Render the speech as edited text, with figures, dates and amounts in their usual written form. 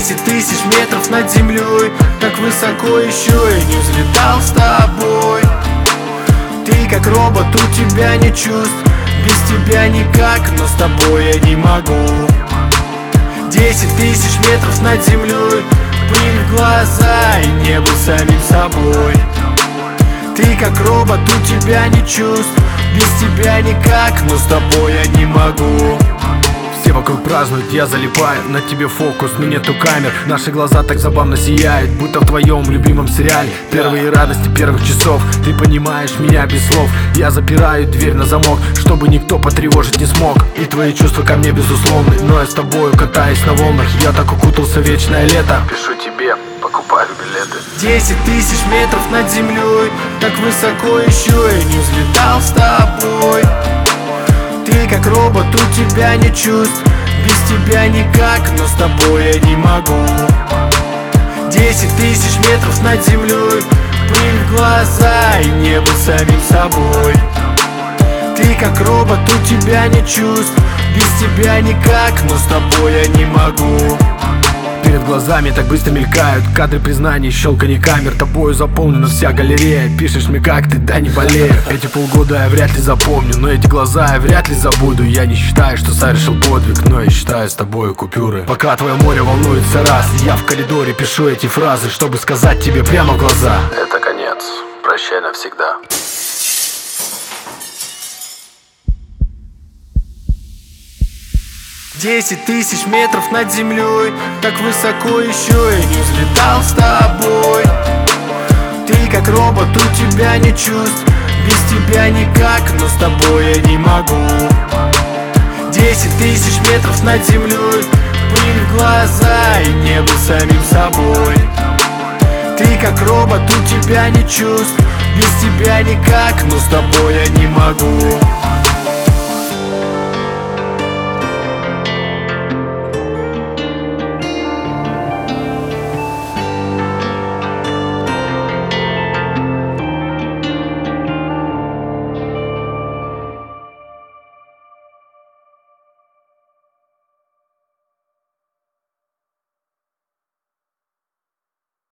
10 тысяч метров над землей, так высоко еще и не взлетал с тобой. Ты как робот, у тебя не чувств, без тебя никак, но с тобой я не могу. 10 тысяч метров над землей, пыль в глаза и не был самим собой. Ты как робот, у тебя не чувств, без тебя никак, но с тобой я не могу. Все вокруг празднуют, я залипаю, на тебе фокус, но нету камер. Наши глаза так забавно сияют, будто в твоем любимом сериале. Первые радости первых часов, ты понимаешь меня без слов. Я запираю дверь на замок, чтобы никто потревожить не смог. И твои чувства ко мне безусловны, но я с тобою катаюсь на волнах. Я так укутался в вечное лето, пишу тебе, покупаю билеты. 10 тысяч метров над землей, так высоко еще и не взлетал с тобой. Ты как робот, у тебя не чувств, без тебя никак, но с тобой я не могу. 10 тысяч метров над землей, пыль в глаза и не был самим собой. Ты как робот, у тебя не чувств, без тебя никак, но с тобой я не могу. Перед глазами так быстро мелькают кадры признаний, щелканье камер. Тобою заполнена вся галерея. Пишешь мне, как ты, да не болею. Эти полгода я вряд ли запомню, но эти глаза я вряд ли забуду. Я не считаю, что совершил подвиг, но я считаю с тобой купюры. Пока твое море волнуется раз, я в коридоре пишу эти фразы, чтобы сказать тебе прямо в глаза: это конец, прощай навсегда. 10 тысяч метров над землей, так высоко еще и не взлетал с тобой. Ты как робот, у тебя не чувств, без тебя никак, но с тобой я не могу. 10 тысяч метров над землей, пыль в глаза и не был самим собой. Ты как робот, у тебя не чувств, без тебя никак, но с тобой я не могу.